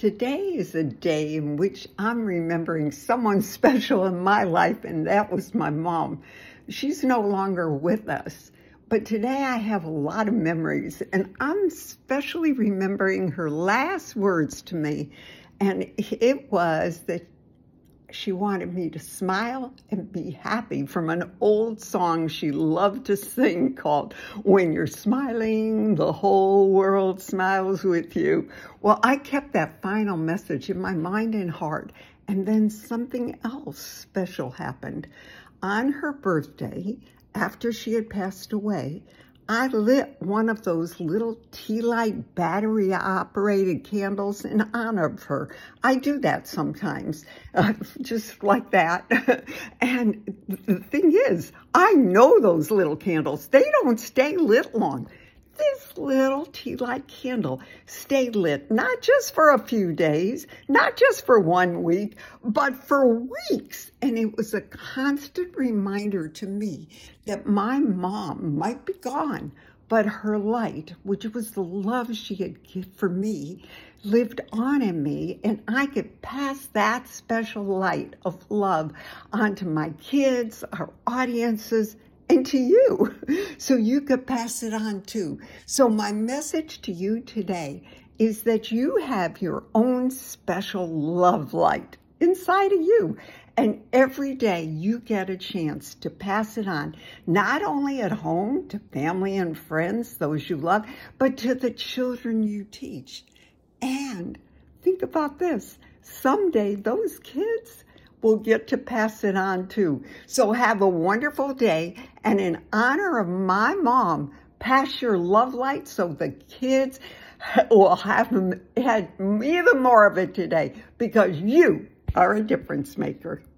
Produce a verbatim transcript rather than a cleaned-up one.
Today is a day in which I'm remembering someone special in my life, and that was my mom. She's no longer with us, but today I have a lot of memories, and I'm especially remembering her last words to me, and it was that she wanted me to smile and be happy, from an old song she loved to sing called "When You're Smiling, the Whole World Smiles with You." Well, I kept that final message in my mind and heart, and then something else special happened. On her birthday, after she had passed away, I lit one of those little tea light battery operated candles in honor of her. I do that sometimes, uh, just like that. And the thing is, I know those little candles, they don't stay lit long. This little tea light candle stayed lit not just for a few days, not just for one week, but for weeks. And it was a constant reminder to me that my mom might be gone, but her light, which was the love she had given for me, lived on in me, and I could pass that special light of love on to my kids, our audiences, and to you, so you could pass it on too. So my message to you today is that you have your own special love light inside of you. And every day you get a chance to pass it on, not only at home to family and friends, those you love, but to the children you teach. And think about this, someday those kids will get to pass it on too. So have a wonderful day, and in honor of my mom, pass your love light so the kids will have had even more of it today, because you are a difference maker.